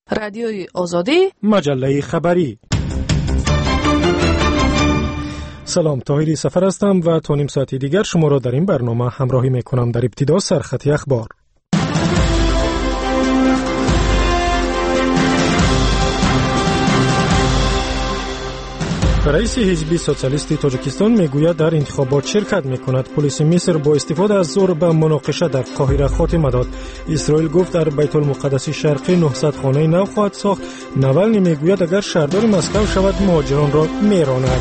رادیوی آزادی، مجله خبری. سلام، طاهری سفر هستم و تا نیم ساعتی دیگر شما را در این برنامه همراهی میکنم. در ابتدا سرخط اخبار. رئیس حزب سوسیالیستی تاجیکستان میگوید در انتخابات شرکت میکند. پلیس مصر با استفاده از زور به مناقشه در قاهره خاتمه داد. اسرائیل گفت در بیت المقدس شرقی 900 خانه نو خواهد ساخت. ناولنی میگوید اگر شهردار مسکو شود مهاجران را میراند.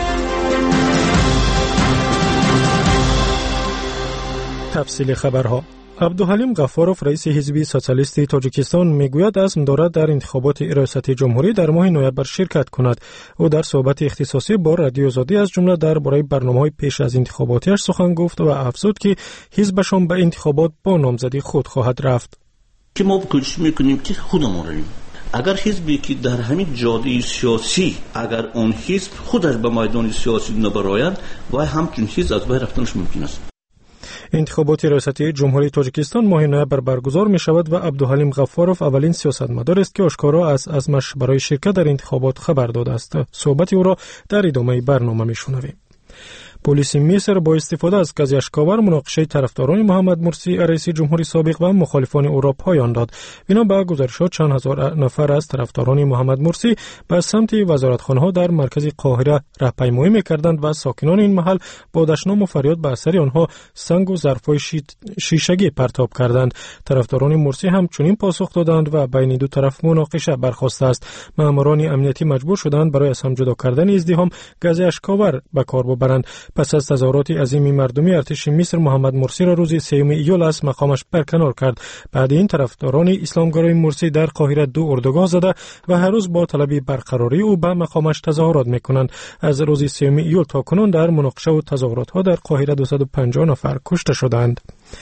تفصیل خبرها. عبدالحلیم غفاروف رئیس حزب سوسیالیستی تاجیکستان میگوید عزم دارد در انتخابات ریاست جمهوری در ماه نوامبر شرکت کند. او در صحبت اختصاصی با رادیو آزادی از جمله درباره برنامه‌های پیش از انتخاباتیش سخن گفت و افزود که حزبشان به انتخابات با نامزدی خود خواهد رفت. که ما کوشش میکنیم که خودمون رویم. اگر حزبی که در همین جاده سیاسی اگر اون حزب خودش به میدان سیاسی نبراید و همچنین حزب از بین رفتنش ممکن است. انتخابات ریاستی جمهوری تاجیکستان ماه نوامبر برگزار می شود و عبدالحلیم غفاروف اولین سیاستمدار است که آشکارا از عزمش برای شرکت در انتخابات خبر داده است. صحبت او را در ادامه برنامه می شنویم. پلیس مصر با استفاده از گاز اشک‌آور مناقشه طرفداران محمد مرسی رئیس جمهوری سابق و مخالفان او را پایان داد. بنا به گزارش‌ها چند هزار نفر از طرفداران محمد مرسی به سمت وزارتخانه‌ها در مرکز قاهره راهپیمایی می‌کردند و ساکنان این محل با دشنام و فریاد به اثر آنها سنگ و ظرف‌های شیشگی پرتاب کردند. طرفداران مرسی هم چنین پاسخ دادند و بین دو طرف مناقشه برخاسته است. ماموران امنیتی مجبور شدند برای از هم جدا کردن ازدحام گاز اشک‌آور به کار ببرند. پس از تظاهرات عظیم مردمی ارتش مصر محمد مرسی را روز 3 ایول از مقامش برکنار کرد. بعد این طرفداران اسلامگرای مرسی در قاهره 2 اردوگاه زده و هر روز با طلب برقراری او به مقامش تظاهرات میکنند. از روز 3 ایول تا کنون در مناقشه و تظاهرات ها در قاهره 250 نفر کشته شدند.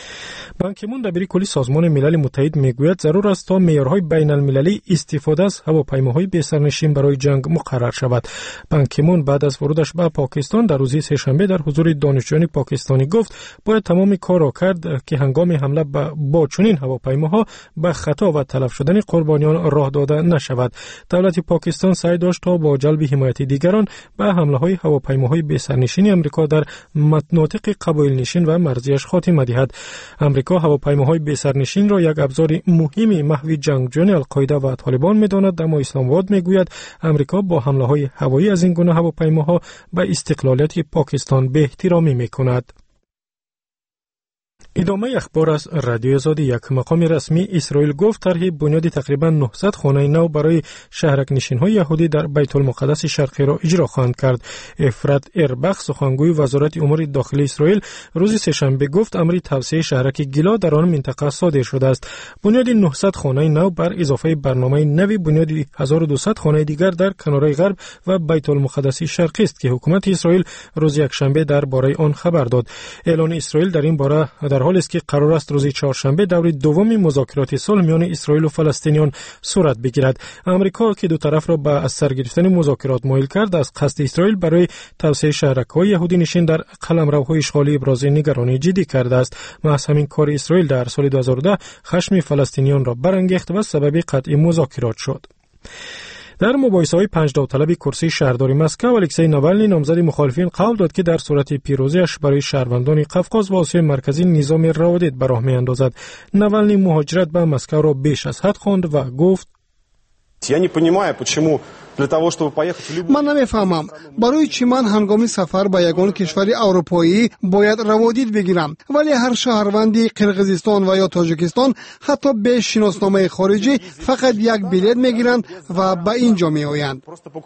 بان کی مون دبیر کلی سازمان ملل متحد میگوید ضرور است تا معیارهای بین المللی استفاده از هواپیماهای بی‌سرنشین برای جنگ مقرر شود. بان کی مون بعد از ورودش به پاکستان در روز سه‌شنبه در حضور دانشجویان پاکستانی گفت باید تمام کار را کرد که هنگام حمله با چنین هواپیماها به خطا و تلف شدن قربانیان راه داده نشود. دولت پاکستان سعی داشت تا با جلب حمایت دیگران به حمله‌های هواپیماهای بی‌سرنشین آمریکا در مناطق قبایل نشین و مرزیش خاتمه دهد. آمریکا هواپیماهای بی‌سرنشین را یک ابزار مهم محو جنگجویان القاعده و طالبان می‌داند، اما اسلام آباد می‌گوید آمریکا با حمله‌های هوایی از این گونه هواپیماها به استقلالیت پاکستان بی‌احترامی می‌کند. ادامه اخبار از رادیو آزادی. یک مقام رسمی اسرائیل گفت طرح بنیاد تقریبا 900 خانه نو برای شهرک نشین‌های یهودی در بیت المقدس شرقی را اجرا خواهند کرد. افراد اربخ سخنگوی وزارت امور داخلی اسرائیل روز سه‌شنبه گفت امر توسعه شهرک گیلا در آن منطقه صادر شده است. بنیاد 900 خانه نو بر اضافه برنامه نوی بنیاد 1200 خانه دیگر در کناره غرب و بیت المقدس شرقی است که حکومت اسرائیل روز یکشنبه درباره آن خبر داد. اعلان اسرائیل در این باره در حالی است که قرار است روز چهارشنبه دور دوم مذاکرات صلح میان اسرائیل و فلسطینیان صورت بگیرد. آمریکا که دو طرف را به از سر گرفتن مذاکرات مایل کرد از قصد اسرائیل برای توسعه شهرک‌های یهودی نشین در قلمروهای اشغالی ابراز نگرانی جدی کرده است. محض همین کار اسرائیل در سال 2010 خشم فلسطینیان را برانگیخت و سبب قطع مذاکرات شد. در مباحثه‌های 5 داوطلب کرسی شهرداری مسکو الکسی ناولنی نامزد مخالفین قول داد که در صورت پیروزیش برای شهروندان قفقاز و آسیای مرکزی نظام روادید به راه می‌اندازد. ناولنی مهاجرت به مسکو را بیش از حد خواند و گفت من نمیفهمم برای چی من هنگام سفر به یگان کشور اروپایی باید روادید بگیرم، ولی هر شهروندی قرقیزستان و یا تاجیکستان حتی به شناسنامه خارجی فقط یک بلیط میگیرند و به اینجا میآیند.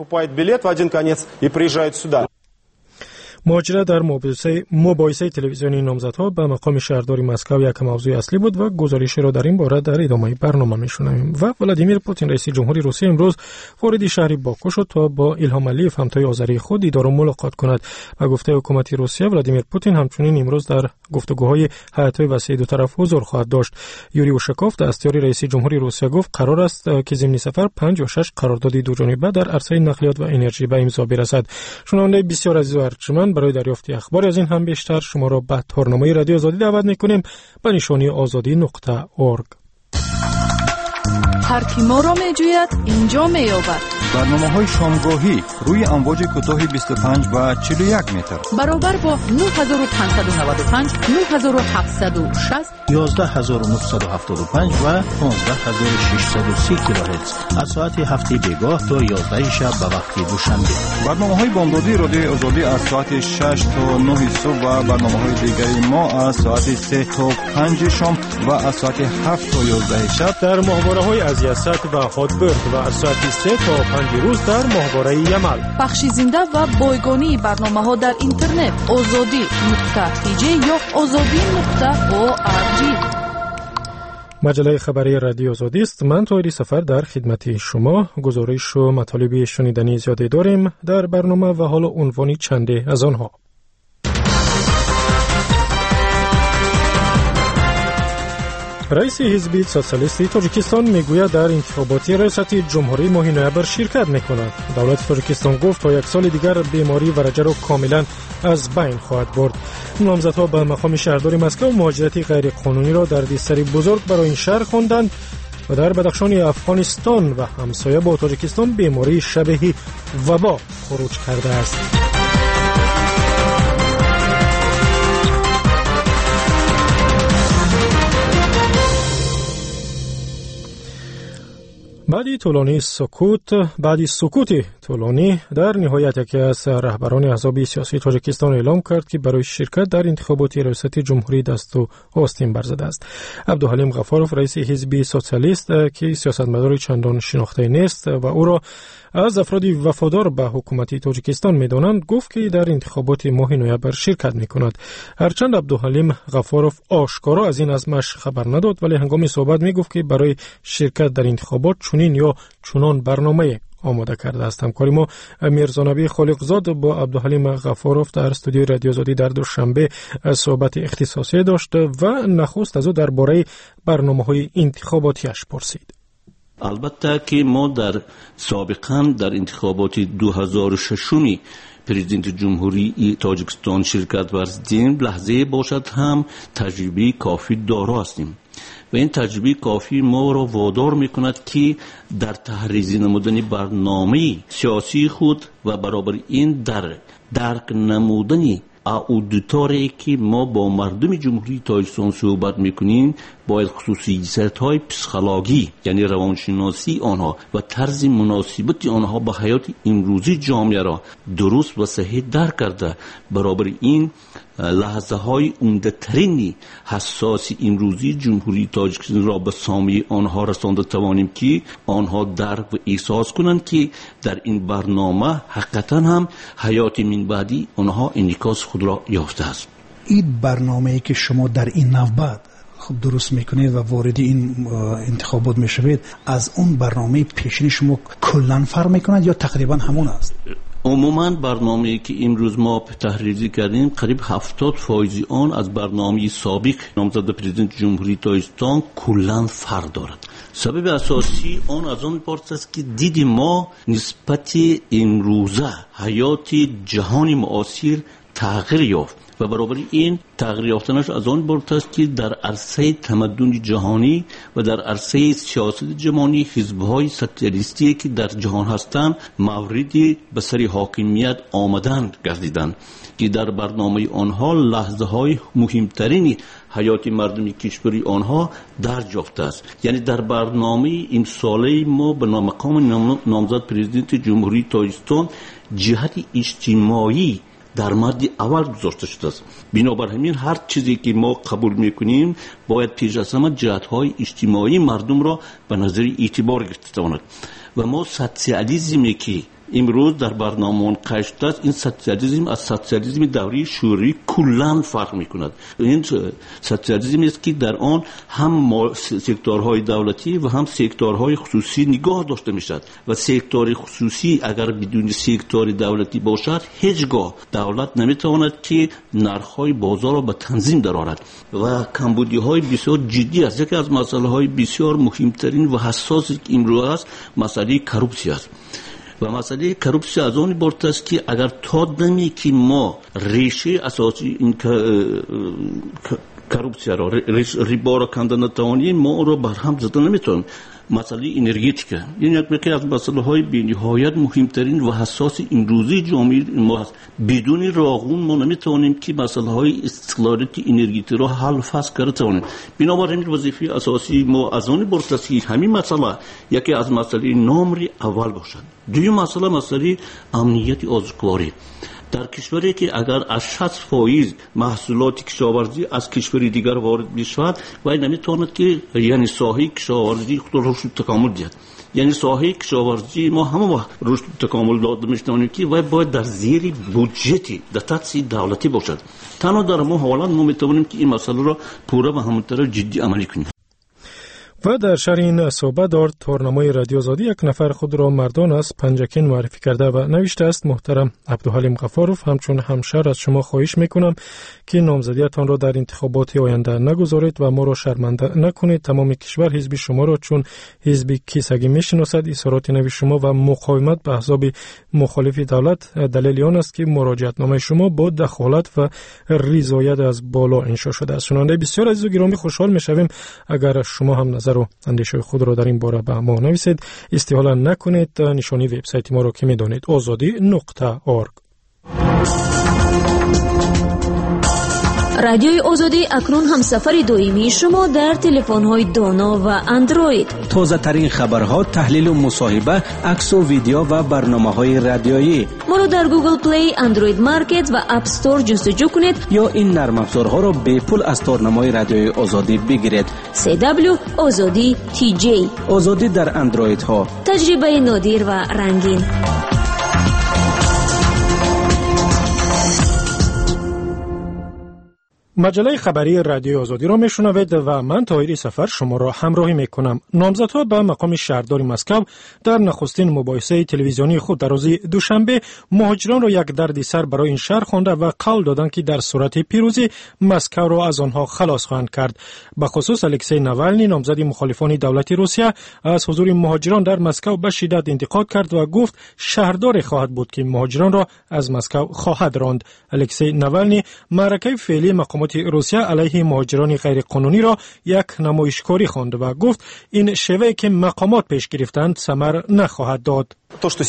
مهاجرت در مباحثه تلویزیونی نامزدها به مقام شهرداری مسکو یک موضوع اصلی بود و گزارشی را در این باره در ادامه برنامه میشنویم. و ولادیمیر پوتین رئیس جمهوری روسیه امروز وارد شهر باکو شد تا با ایلهام علیف همتای آذری خود دیدار و ملاقات کند. و گفته حکومت روسیه ولادیمیر پوتین همچنین امروز در گفتگوهای هیئت‌های وسیع دو طرف حضور خواهد داشت. یوری اوشاکوف دستیار رئیس جمهوری روسیه گفت قرار است که ضمن سفر 5 یا 6 قرارداد دوجانبه در عرصه نقلیات و انرژی به امضا برسد. شنونده بسیار عزیز و ارجمند، برای دریافت اخبار از این هم بیشتر شما را به تورنمای رادیو آزادی دعوت می‌کنیم به نشانی azadi.org. هر کی ما را میجوید اینجا مییابد. برنامه‌های شامگاهی روی امواج کوتاه 25 و 41 متر برابر با 9595 9760 11975 و 15630 کیلوهرتز از ساعت هفته بیگاه تا 11 شب به وقت دوشنبه. برنامه‌های بامدادی رادیو آزادی از ساعت 6 تا 9 صبح و برنامه‌های دیگری ما از ساعت 3 تا 5 شام و از ساعت 7 تا 11 شب در ماهواره‌های از یاست و هاتبرگ و از ساعت 3 تا 5 روز در ماهواره یمل. پخش زنده و بایگانی برنامه‌ها در اینترنت azadi.tj یا azadi.org. مجله خبری رادیو آزادی است. من طاهری سفر در خدمت شما. گزارش و مطالب شنیدنی زیادی داریم در برنامه و حالا عنوانی چنده از آنها. رئیس حزب سوسیالیستی تاجیکستان میگوید در انتخابات ریاستی جمهوری ماه نوامبر شرکت میکند. دولت تاجیکستان گفت تا یک سال دیگر بیماری ورجه را کاملا از بین خواهد برد. نامزدها به مقام شهرداری مسکو مهاجرت غیر قانونی را در دستری بزرگ برای این شهر خواندند و در بدخشان افغانستان و همسایه با تاجیکستان بیماری شبیه وبا خروج کرده است. بعد سکوت طولانی در نهایت یکی از رهبران احزاب سیاسی تاجیکستان اعلام کرد که برای شرکت در انتخابات ریاستی جمهوری دست و آستین برزده است. عبدالحلیم غفاروف رئیس حزب سوسیالیست که سیاستمدار چندان شناخته نیست و او را از افرادی وفادار به حکومت تاجیکستان می‌دانند گفت که در انتخابات ماه نوامبر شرکت می‌کند. هرچند عبدالحلیم غفاروف آشکارا از این عزمش خبر نداد ولی هنگام صحبت می‌گفت که برای شرکت در انتخابات چنین یا چنان برنامه آماده کرده است. همکاری ما میرزانبی خالقزاد با عبدالحلیم غفاروف در استودیوی رادیو آزادی در دوشنبه صحبت اختصاصی داشت و نخست از او درباره برنامه‌های انتخاباتیش پرسید. البته که ما در سابقا در انتخابات 2006 پرزیدنت جمهوری تاجیکستان شرکت ورزیدیم، لحظه باشد هم تجربه کافی دارا هستیم و این تجربه کافی ما را وادار میکند که در تحریزی نمودن برنامه سیاسی خود و برابر این در درک نمودنی اودیتوری که ما با مردم جمهوری تاجیکستان صحبت میکنیم باید خصوصیت‌های پسیکولوژی یعنی روانشناسی آنها و طرز مناسبت آنها با حیات امروزی جامعه را درست و صحیح درک کرده برابر این لحظه های عمده ترین حساس امروزی جمهوری تاجیکستان را به سامع آنها رسانده توانیم که آنها درک و احساس کنند که در این برنامه حقیقتا هم حیات من بعدی آنها انعکاس خود را یافته است. این برنامه‌ای که شما در این نوبت خب درست میکنید و وارد این انتخابات میشوید از اون برنامه پیشین شما کلا فرق میکند یا تقریبا همون است؟ عموما برنامه‌ای که امروز ما تحریزی کردیم قریب 70% آن از برنامه سابق نامزد پرزیدنت جمهوری تاجیکستان کلا فرق دارد. سبب اساسی آن از آن پارت است که دید ما نسبت امروزه حیات جهانی معاصر تغییر یافت و برابر این تغییر یافتنش از آن بابت است که در عرصه تمدن جهانی و در عرصه سیاست جهانی حزب‌های سوسیالیستی که در جهان هستند موردی به سر حاکمیت آمدن گردیدند که در برنامه آنها لحظه‌های مهمترین حیات مردم کشوری آنها درج یافته است. یعنی در برنامه امساله ما به مقام نامزد پرزیدنت جمهوری تاجیکستان جهت اجتماعی در مورد اول گذاشته شده است. بنابر همین هر چیزی که ما قبول میکنیم باید پیش از همه جهت‌های اجتماعی مردم را به نظر اعتبار گرفته تواند و ما سوسیالیسمی که امروز در برنامه قشت است این سوسیالیسم از سوسیالیسم دوره شوروی کلاً فرق میکند. این سوسیالیسمی است که در آن هم سکتورهای دولتی و هم سکتورهای خصوصی نگاه داشته میشد و سکتور خصوصی اگر بدون سکتور دولتی باشد هیچگاه دولت نمیتواند که نرخ‌های بازار را به تنظیم درآورد و کمبودی‌های بسیار جدی است. یکی از مسائل‌های بسیار مهمترین و حساسی که امروز است مسئله کروپسی است و مسئله کروپسی از آن بارت است که اگر تا دمی که ما ریشه اساسی این کروپسی را ریبا را کندن نتوانیم ما را برهم زدن نمیتونیم مسئله انرژیتیکه، این یکی از مسائل‌های بی‌نهایت مهمترین و حساس امروزی جامعه ما است. بدون راغون ما نمیتوانیم که مسائل‌های استقلالیت انرژیتی را حل فصل کنیم. بنابراین وظیفه اساسی ما از آن برست که همین مسئله یکی از مسائل نمره اول باشد. دوم مسئله امنیت آزادکاری. در کشوری که اگر از 60% محصولات کشاورزی از کشوری دیگر وارد بشود و نمیتواند که یعنی ساحه کشاورزی خود را رشد تکامل دهد. یعنی ساحه کشاورزی ما همه وقت رشد تکامل داده می‌توانیم که باید در زیر بودجه در تأسیس دولتی باشد. تنها در ما حالا ما میتوانیم که این مسئله را پورا و همانطور جدی عملی کنیم. و در شهر این صحبت دارد تورنمای رادیو آزادی یک نفر خود را مردان از پنجکین معرفی کرده و نوشته است: محترم عبدالحلیم غفاروف، همچون همشهر از شما خواهش میکنم که نامزدیتان را در انتخابات آینده نگذارید و ما را شرمنده نکنید. تمام کشور حزب شما را چون حزب کیسگی میشناسد. اظهارات نوی شما و مقاومت به احزاب مخالف دولت دلیل آن است که مراجعتنامه شما با دخالت و رضایت از بالا انشا شده است. شنونده بسیار عزیز و گرامی، خوشحال میشویم اگر شما هم نظر و اندیشه خود را در این باره به ما نویسید. استحاله نکنید. نشانی وبسایت ما را که میدانید azadi.org. رادیوی آزادی اکنون هم سفر دائمی شما در تلفن‌های دانا و اندروید. تازه ترین خبرها، تحلیل و مصاحبه، عکس و ویدیو و برنامه‌های رادیویی. ما را در گوگل پلی، اندروید مارکت و اپ استور جستجو کنید یا این نرم افزارها را به پول از تورنمای رادیوی آزادی بگیرید. CW آزادی TJ. آزادی در اندروید ها. تجربه نادر و رنگین. مجله خبری رادیو آزادی را میشنوید و من طاهری سفر شما را همراهی میکنم. نامزدها به مقام شهردار مسکو در نخستین مباحثه تلویزیونی خود در روز دوشنبه مهاجران را یک دردسر برای این شهر خوانده و قول دادند که در صورت پیروزی مسکو را از آنها خلاص خواهند کرد. به خصوص الکسی ناوالنی، نامزد مخالفان دولت روسیه، از حضور مهاجران در مسکو به شدت انتقاد کرد و گفت شهردار خواهد بود که مهاجران را از مسکو خواهد راند. الکسی ناوالنی معرکه فعلی مقامات روسیه علیه مهاجران غیر قانونی را یک نمایشکاری خواند و گفت این شیوه که مقامات پیش گرفتند ثمر نخواهد داد.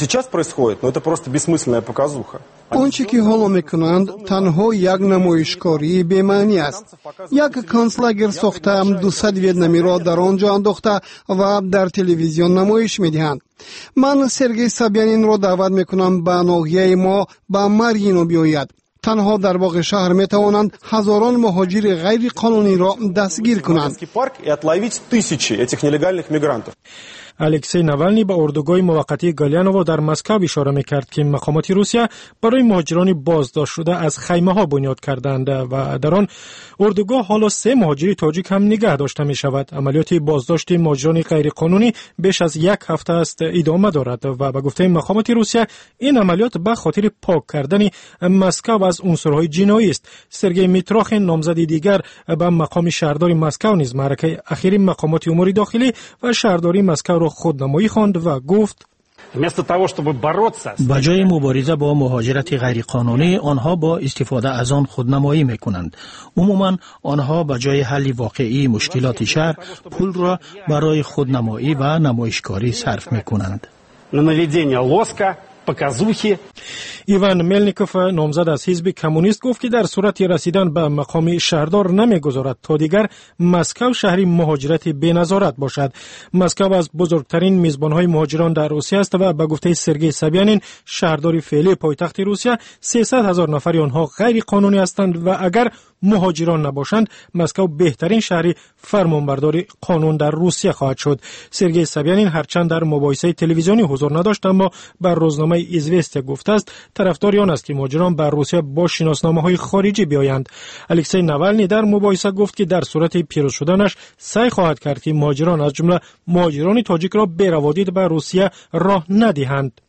آنچه که حالا میکنند تنها یک نمایشکاری بی‌معنی است. یک کانسلاگر ساخته 200 ویتنامی را در آنجا انداخته و در تلویزیون نمایش میدهند. من سرگئی سابیانین را دعوت میکنم به ناحیه ما به مارینو بیاید. تنها در باغ شهر می توانند هزاران مهاجر غیر قانونی را دستگیر کنند. الکسی ناوالنی به اردوگاه موقتی گالیانوو در مسکو اشاره می‌کرد که مقامات روسیه برای مهاجران بازداشت شده از خیمه‌ها بنیاد کردند و در آن اردوگاه حالا 3 مهاجر تاجیک هم نگه داشته می‌شود. عملیات بازداشت مهاجران غیر قانونی بیش از 1 هفته است ادامه دارد و به گفته مقامات روسیه این عملیات به خاطر پاک کردن مسکو از عنصرهای جنایی است. سرگئی میتراخین، نامزد دیگر به مقام شهرداری مسکو نیز معرکه اخیر مقامات امور داخلی و شهرداری مسکو خودنمایی خواند و گفت به جای مبارزه با مهاجرت غیر قانونی آنها با استفاده از آن خودنمایی میکنند. عموما آنها به جای حل واقعی مشکلات شهر پول را برای خودنمایی و نمایشکاری صرف میکنند. ایوان ملنیکوف، نامزد از حزب کمونیست، گفت که در صورت رسیدن به مقام شهردار نمیگذارد تا دیگر مسکو شهری مهاجرت بی‌نظارت باشد. مسکو از بزرگترین میزبانهای مهاجران در روسیه است و به گفته سرگئی سابیانین، شهرداری فعلی پایتخت روسیه، 300,000 نفر آنها غیر قانونی هستند و اگر مهاجران نباشند مسکو بهترین شهری فرمانبرداری قانون در روسیه خواهد شد. سرگئی سابیانین هرچند در مباحثه تلویزیونی حضور نداشت اما بر روزنامه ایزوستیا گفته است طرفدار آن است که مهاجران بر روسیه با شناسنامه‌های خارجی بیایند. الکسی ناوالنی در مباحثه گفت که در صورت پیروز شدنش سعی خواهد کرد که مهاجران از جمله مهاجران تاجیک را به روادید به روسیه راه ندهند.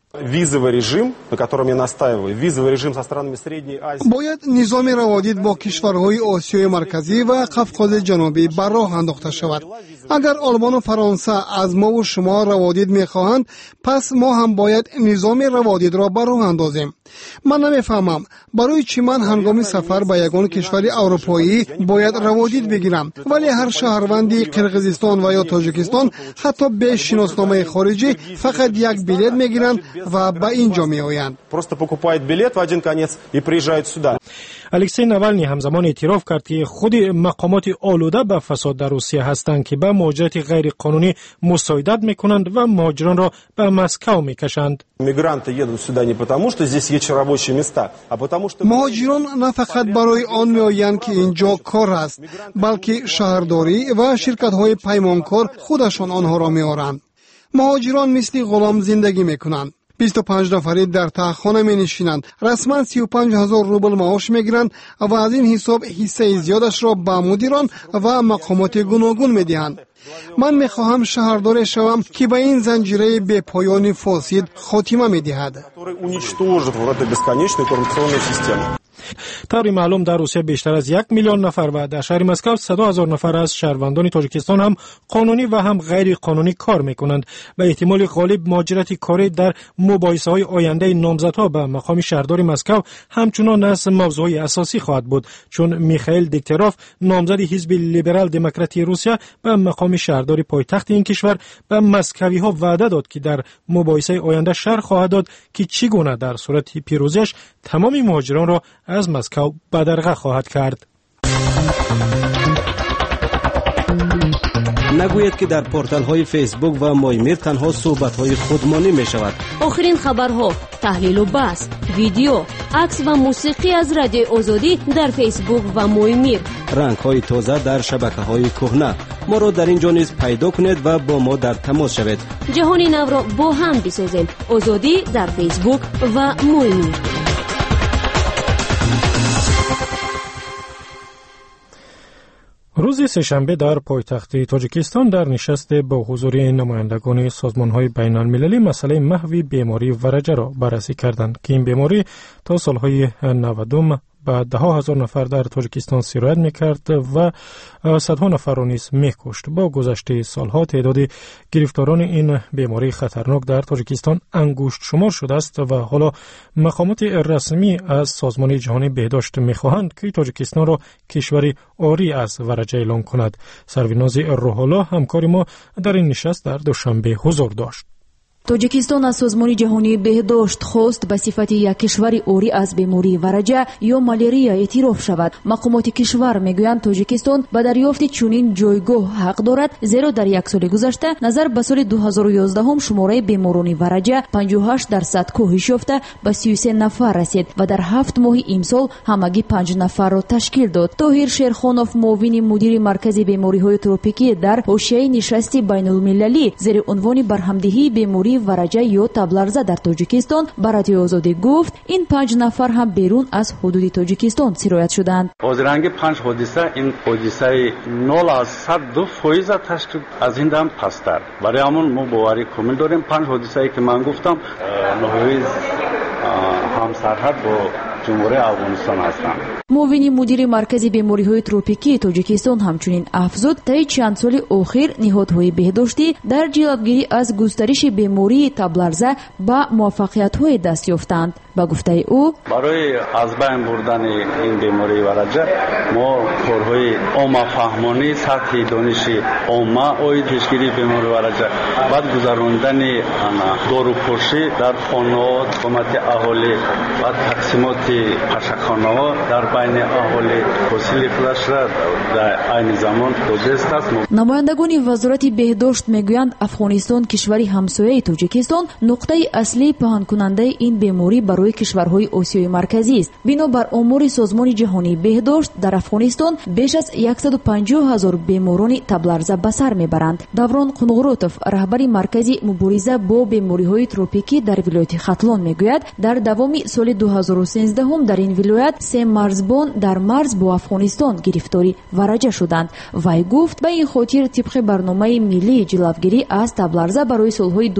باید نظام روادید با کشورهای آسیای مرکزی و قفقاز جنوبی بر راه انداخته شود. اگر آلمان و فرانسه از ما و شما روادید میخواهند، پس ما هم باید نظام روادید را بر راه اندازیم. من نمیفهمم برای چی من هنگام سفر به یگان کشور اروپایی باید روادید بگیرم، ولی هر شهروندی قرقیزستان و یا تاجیکستان حتی به شناسنامه خارجی فقط یک بلیط میگیرند و به اینجا میآیند. الکسی ناوالنی همزمان اعتراف کرد که خود مقامات آلوده به فساد در روسیه هستند که به مهاجرت غیر قانونی مساعدت میکنند و مهاجران را به مسکو میکشند. مهاجران نه فقط برای آن میآیند که اینجا کار است، بلکه شهرداری و شرکت‌های پیمانکار خودشان آنها را میآورند. مهاجران مثل غلام زندگی میکنند. 25 نفری در تهخانه می نشینند. رسما 35,000 روبل معاش می گیرند و از این حساب حصه زیادش را به مدیران و مقامات گوناگون می دهند. من می خواهم شهردار شوم که به این زنجیره به پایان فاسد خاتمه می دهد. طوری معلوم در روسیه بیشتر از 1 میلیون نفر و در شهر مسکو 100,000 نفر از شهروندان تاجیکستان هم قانونی و هم غیر قانونی کار میکنند و احتمال غالب مهاجرت کاری در مباحثه های آینده نامزدها به مقام شهرداری مسکو همچنان از موضوع اساسی خواهد بود، چون میخائیل دیکتروف نامزد حزب لیبرال دموکراتی روسیه به مقام شهرداری پایتخت این کشور به مسکوی ها وعده داد که در مباحثه آینده شرح خواهد داد که چگونه در صورت پیروزیش تمام مهاجران را از مسکو بدرقه خواهد کرد. نگوید که در پورتال های فیسبوک و مایمیر تنها صحبت های خودمانی می شود. آخرین خبرها، تحلیل و بحث، ویدیو، عکس و موسیقی از رادیو آزادی در فیسبوک و مایمیر. رنگ های تازه در شبکه های کهنه. ما را در اینجا نیز پیدا کنید و با ما در تماس شوید. جهانی نو را با هم بسازیم. آزادی در فیسبوک و مایمیر. روز سه‌شنبه در پایتخت تاجیکستان در نشست با حضور نمایندگان سازمان‌های بین‌المللی مسئله محو بیماری ورجه را بررسی کردند که این بیماری تا سالهای 90 به 10,000 نفر در تاجیکستان سرایت می‌کرد و صدها نفر را نیز می‌کشت. با گذشت سالها تعداد گرفتاران این بیماری خطرناک در تاجیکستان انگشت شمار شده است و حالا مقامات رسمی از سازمان جهانی بهداشت می‌خواهند که تاجیکستان را کشوری عاری از ورجه اعلام کند. سرورناز روح‌الله همکار ما در این نشست در دوشنبه حضور داشت. تاجیکستان از سازمان جهانی بهداشت خواست به صفت یک کشور عاری از بیماری ورجه یا مالاریا اعتراف شود. مقامات کشور میگویند تاجیکستان به دریافت چنین جایگاه حق دارد، زیرا در یک سال گذشته نظر به سال 2011 هم شماره بیماران ورجه 58% کاهش یافته به 33 نفر رسید و در 7 ماه امسال همگی 5 نفر را تشکیل داد. طاهر شیرخانوف معاون مدیر مرکز بیماری‌های تروپیکی در حوزه نشست بین‌المللی زیر عنوان برهمدهی بیماری ورجه یا تبلرزه در تاجیکستان به رادیو آزادی گفت این 5 نفر هم بیرون از حدود تاجیکستان سرایت شدند. حاضرانگ 5 حادثه این حادثه 0 از 102% تشکیل از این دم پستر. برای همون ما باوری کامل داریم 5 حادثه‌ای که من گفتم نهایی هم سرحد با جمهوری افغانستان هستند. معاون مدیر مرکز بیماری‌های تروپیکی تاجیکستان همچنین افزود طی چند سال اخیر نهادهای بهداشتی در جلوگیری از گسترش بیماری تبلرزه به موفقیت‌های دست یافتند. با گفته او برای از بین بردن این بیماری ورجه ما کارهای عامه فهمانی سطح دانش عامه اوی پیشگیری بیماری ورجه بعد گذراندن داروپوشی در خانه‌ها حکومت اهالی و تقسیمات قشخانه‌ها در بین اهالی حاصل خلاص را در این زمان دست است. نمایندگان وزارت بهداشت میگویند افغانستان کشوری همسایه تاجیکستان نقطه اصلی پنهان کننده این بیماری برای کشورهای آسیای مرکزی است. بنابر آمار سازمان جهانی بهداشت در افغانستان بیش از 150,000 بیماران تبلرزه به سر میبرند. دوران قنقروتوف رهبر مرکز مبارزه با بیماری‌های تروپیکی در ولایت ختلان میگوید در دوام سال 2013 17 در این ولایت 3 مرزبان در مرز با افغانستان گرفتاری ورجه شدند. وی گفت به این خاطر طبق برنامه ملی جلوگیری از تبلرزه برای سالهای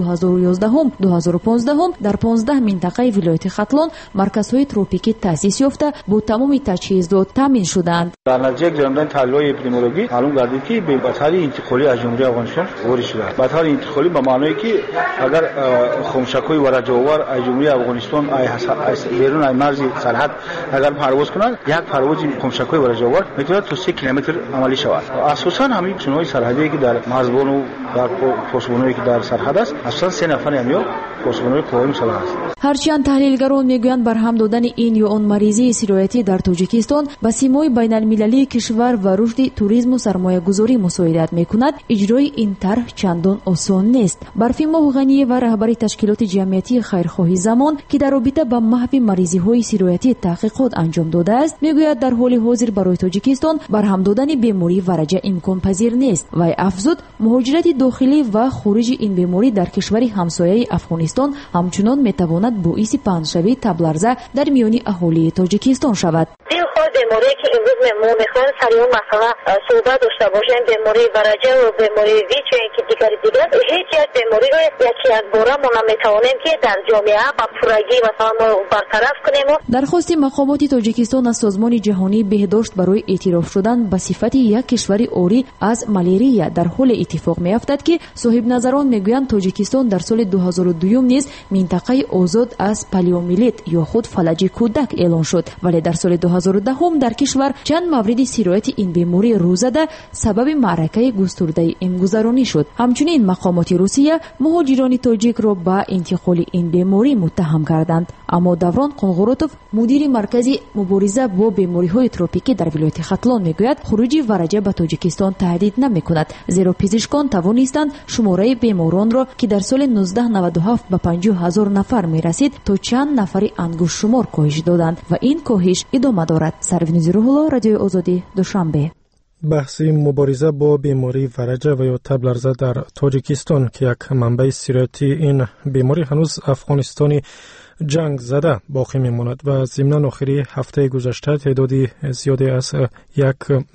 2011-2015 در 15 منطقه ولایت ختلان مرکزهای تروپیکی تأسیس یافته با تمام تجهیزات تامین شدند. در نتیجه گرفتن تحلیل‌های اپیدمیولوژی معلوم گردید که به خطر انتقالی از جمهوری افغانستان وارد شده. خطر انتقالی به معنی که اگر خمشک‌های ورجه‌آور از جمهوری افغانستان از بیرون از مرز سرحد اگر پرواز کنند، یک پرواز خمشک‌های ورجه‌آور میتواند تا 3 کیلومتر عملی شود. اساساً همین چنوی سرحدی که در مرزبان و در پاسبانایی که در سرحد است، اساساً 3 نفر همیا پاسبانای قوای مسلح است. هرچند تحلیلگران میگویند برهم دادن این یا آن مریضی سرایتی در تاجیکستان به سیمای بین المللی کشور و رشد توریسم و سرمایه گذاری مساعدت میکند، اجرای این طرح چندان آسان نیست. برفیما غنیه و رهبر تشکیلات جمعیتی خیرخواهی زمان که در رابطه با محو مریضی های سرایتی تحقیقات انجام داده است، میگوید در حال حاضر برای تاجیکستان برهم دادن بیماری ورجه امکان پذیر نیست و افزود مهاجرت داخلی و خروج این بیماری در کشور همسایه افغانستان همچنان میتواند باعث پنه‌شوی تبلرزه در میان اهالی تاجیکستان شود. این خود بیماری که امروز ما میخوایم سر اون مسئله صحبت داشته باشیم، بیماری ورجه و بیماری ویچ و اینکه دیگر هیچ یک بیماری رو یکی از باره ما نمیتوانیم که در جامعه با پورگی مثلا ما برطرف کنیم. درخواست مقامات تاجیکستان از سازمان جهانی بهداشت برای اعتراف شدن به صفت یک کشور عاری از مالاریا در حال اتفاق میافتد که صاحب نظران میگویند تاجیکستان در سال 2002 نیز منطقه آزاد از پالیومیلیت یا خود فلج کودک اعلان شد، ولی در سال 2010 در کشور چند مورد سرایت این بیماری روز زده سبب معرکه گسترده امگذرانی شد. همچنین مقامات روسیه مهاجران تاجیک را با انتقال این بیماری متهم کردند. اما دوران قنقوراتوف مدیر مرکزی مبارزه با بیماری‌های تروپیکی در ولایت ختلان میگوید خروج ورجه به تاجیکستان تهدید نمی‌کند، زیرا پزشکان توانستند شماره بیماران را که در سال 1997 به 50,000 نفر میرسید تا چند نفری انگشت شمار کاهش دادند و این کاهش ادامه دارد. سروین روح‌الله، رادیوی آزادی، دوشنبه. بحث مبارزه با بیماری ورجه و یا تبلرزه در تاجیکستان که یک منبع سرایتی این بیماری هنوز افغانستانی جنگ زده باقی میماند و ضمن آخری هفته گذشته تعدادی زیادی از یک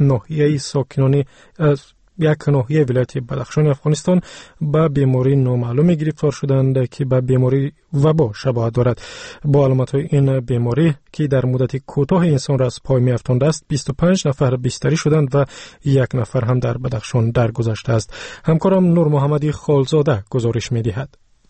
ناحیه ولایت بدخشان افغانستان با بیماری نامعلوم گرفتار شدند که به بیماری وبا شباهت دارد. با علامت‌های این بیماری که در مدت کوتاه انسان را از پای می‌افتانده است، 25 نفر بستری شدند و 1 نفر هم در بدخشان درگذشته است. همکارم نور محمدی خالزاده گزارش می‌دهد.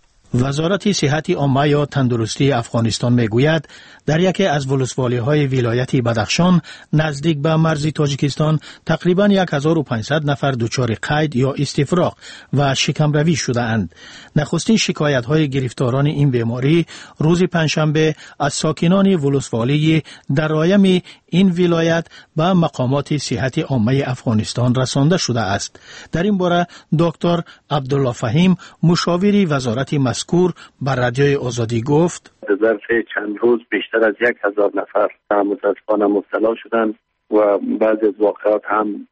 وزارت صحت عامه یا تندرستی افغانستان میگوید در یکی از ولسوالی‌های ولایت بدخشان نزدیک به مرز تاجیکستان تقریباً 1500 نفر دچار قید یا استفراغ و شکمروی شده اند. نخستین شکایت‌های گرفتاران این بیماری روز پنجشنبه از ساکنان ولسوالی درایم این ولایت به مقامات صحت عامه افغانستان رسانده شده است. در این باره دکتر عبدالله فهیم مشاور وزارت مذکور بر رادیوی آزادی گفت در ظرف چند روز بیشتر از 1000 نفر متاسفانه مبتلا شدند و بعضی از واقعات هم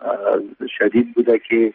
شدید بوده که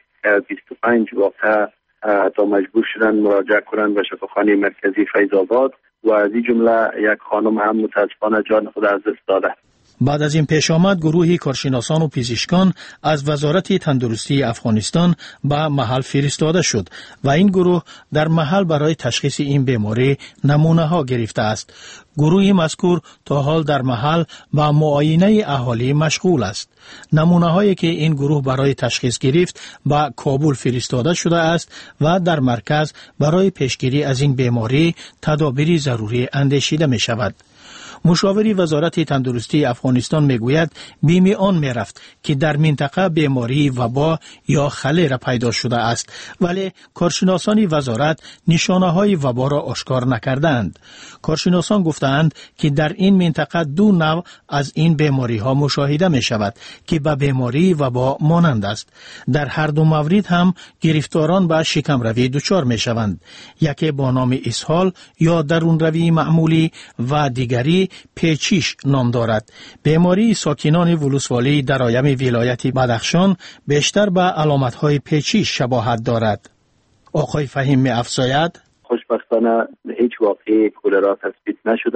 25 واقعه تا مجبور شدن مراجعه کنند به شفاخانه مرکزی فیض آباد و از این جمله یک خانم هم متاسفانه جان خود از دست داده. بعد از این پیش آمد گروهی کارشناسان و پزشکان از وزارت تندرستی افغانستان به محل فرستاده شد و این گروه در محل برای تشخیص این بیماری نمونه ها گرفته است. گروه مذکور تا حال در محل با معاینه اهالی مشغول است. نمونه هایی که این گروه برای تشخیص گرفت به کابل فرستاده شده است و در مرکز برای پیشگیری از این بیماری تدابیر ضروری اندیشیده می شود. مشاوری وزارت تندرستی افغانستان میگوید بیم آن میرفت که در منطقه بیماری وبا یا خلر پیدا شده است، ولی کارشناسان وزارت نشانه های وبا را آشکار نکردند. کارشناسان گفتند که در این منطقه 2 نوع از این بیماری ها مشاهده می شود که به بیماری وبا مانند است. در هر دو مورد هم گرفتاران به شکمروی دچار می شوند، یکی با نام اسهال یا درونروی معمولی و دیگری پیچیش نام دارد. بیماری ساکنان ولسوالی درایم ولایت بدخشان بیشتر به علامت‌های پیچیش شباهت دارد. آقای فهیم می افزاید: خوشبختانه هیچ واقعی کولرا تثبیت نشده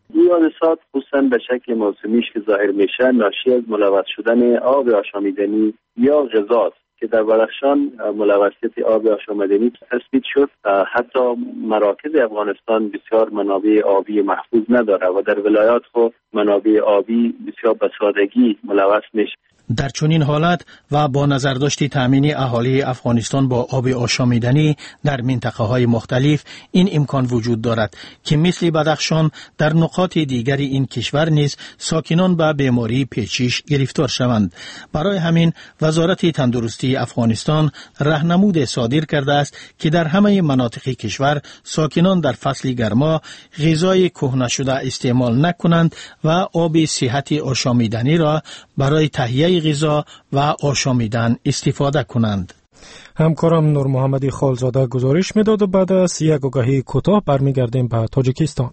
این حادثات خصوصا به شکل موسمیش که ظاهر میشه ناشی از ملوث شدن آب آشامیدنی یا غذاست که در بدخشان ملوثیت آب آشامیدنی تثبیت شد. حتی مراکز افغانستان بسیار منابع آبی محفوظ نداره و در ولایات خود منابع آبی بسیار به سادگی ملوث میشه. در چنین حالت و با نظرداشت تأمین اهالی افغانستان با آب آشامیدنی در منطقه‌های مختلف این امکان وجود دارد که مثل بدخشان در نقاط دیگری این کشور نیز ساکنان به بیماری پیچش گرفتار شوند. برای همین وزارت تندرستی افغانستان راهنمود صادر کرده است که در همه مناطق کشور ساکنان در فصل گرما غذای کهنه شده استعمال نکنند و آب صحت آشامیدنی را برای تهیه غذا و آشامیدن استفاده کنند. همکارم نور محمدی خالزاده گزارش میداد و بعد از یک آگاهی کوتاه برمیگردیم به تاجیکستان.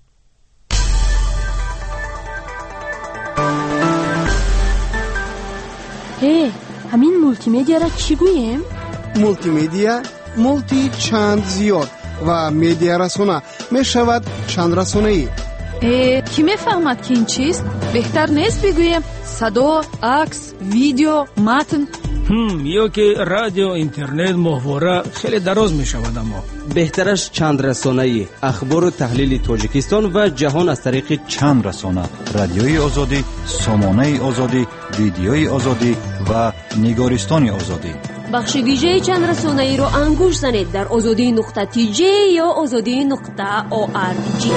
همین مولتی میدیا را چی گوییم؟ مولتی میدیا مولتی چند زیاد و میدیا رسانه می شود چند رسانه ای. کی میفهمد که این چیست؟ بهتر نیست بگوییم صدا، عکس، ویدیو، متن؟ یا که رادیو، اینترنت، محوره خیلی دراز می شود. اما بهترش چند رسانه‌ای، اخبار و تحلیل تاجیکستان و جهان از طریق چند رسانه: رادیوی آزادی، سامانه آزادی، ویدیوی آزادی و نگارستان آزادی. بخش ویژه چند رسانه‌ای رو انگوش زنید در azadi.tj یا azadi.org.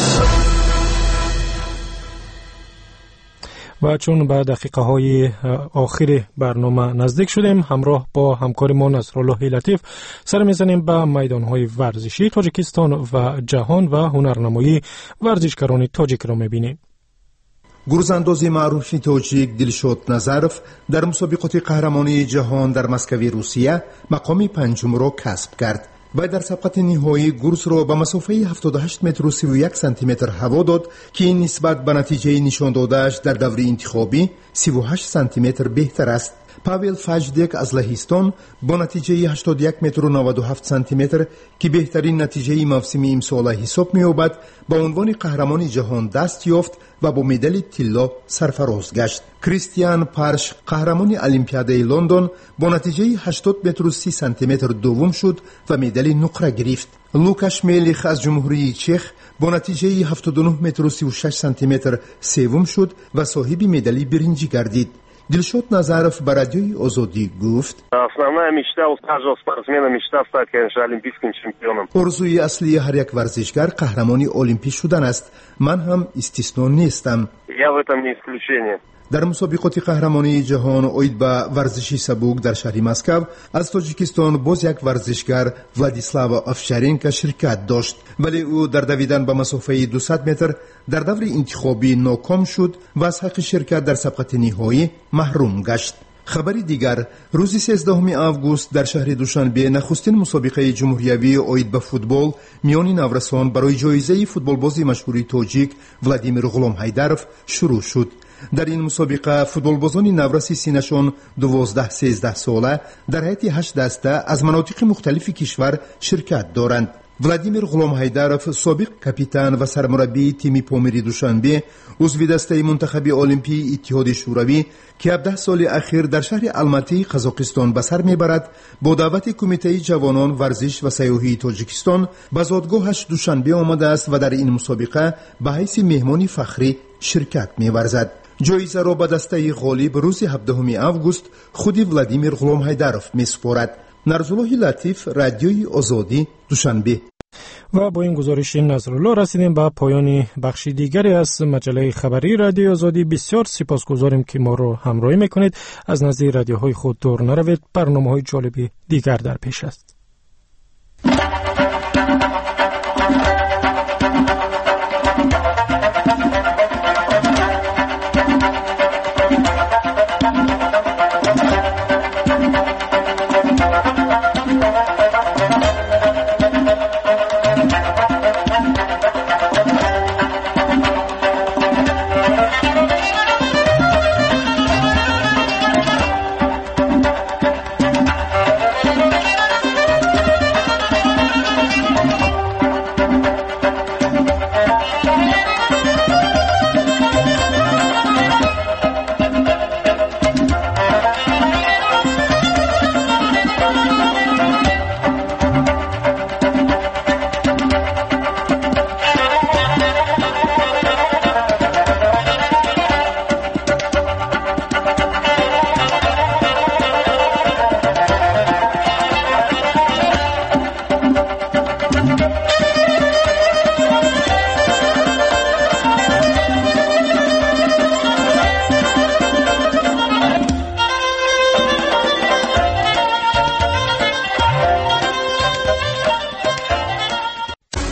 و چون به دقیقه های آخر برنامه نزدیک شدیم، همراه با همکار ما نصرالله لطیف سر میزنیم به میدان های ورزشی تاجیکستان و جهان و هنرنمایی ورزشکاران تاجیک را میبینیم. گرزانداز معروف تاجیک دلشاد نظرف در مسابقات قهرمانی جهان در مسکو روسیه مقام پنجم را کسب کرد و در سبقت نهایی گرز را به مسافه 78 متر و 31 سانتی متر هوا داد که این نسبت به نتیجه نشان داده‌اش در دوره انتخابی 38 سانتی متر بهتر است. پاول فاجدک از لهستان با نتیجه 81 متر و 97 سانتی متر که بهترین نتیجه موسم امسال حساب می‌یابد به عنوان قهرمان جهان دست یافت و با مدال طلا سرفراز گشت. کریستیان پارش قهرمان المپیادای لندن با نتیجه 80 متر و 30 سانتی متر دوم شد و مدال نقره گرفت. لوکاش میلیخ از جمهوری چخ با نتیجه 79 متر و 36 سانتی متر سوم شد و صاحب مدال برنجی گردید. دلشاد نظرف به رادیوی آزادی گفت: آرزوی اصلی هر یک ورزشگر قهرمانی المپی شدن است. من هم استثنا نیستم. در مسابقات قهرمانی جهان اوید به ورزشی سبک در شهر مسکو از تاجیکستان باز یک ورزشگر ولادیسلاو افشارینکا شرکت داشت، ولی او در دویدن به مسافه 200 متر در دور انتخابی ناکام شد و از حق شرکت در سبقت نهایی محروم گشت. خبری دیگر، روز 13 آگوست در شهر دوشنبه نخستین مسابقه جمهوریوی اوید به فوتبال میان نورسان برای جایزه فوتبالباز مشهور تاجیک ولادیمیر غلام حیدرف شروع شد. در این مسابقه فوتبالبازان نورسی سینشان 12-13 ساله در هیئت 8 دسته از مناطق مختلف کشور شرکت دارند. ولادیمیر غلام حیدرف سابق کاپیتان و سرمربی تیم پامیری دوشنبه، عضو دسته منتخب المپی اتحاد شوروی که 17 سال اخیر در شهر الماتی قزاقستان به سر میبرد، با دعوت کمیته جوانان ورزش و سیاحی تاجیکستان به زادگاهش دوشنبه آمده است و در این مسابقه به حیث مهمان فخری شرکت می‌ورزد. جایزه را به دسته غالب روز 17 آگوست خود ولادیمیر غلام حیدرف می‌سپارد. نصرالله لطیف، رادیوی آزادی، دوشنبه. و با این گزارش نصرالله رسیدیم به پایان بخش دیگری از مجله خبری رادیو آزادی. بسیار سپاسگزاریم که ما رو همراهی میکنید. از نزد رادیوهای خود دور نروید، برنامه‌های جالبی دیگر در پیش است.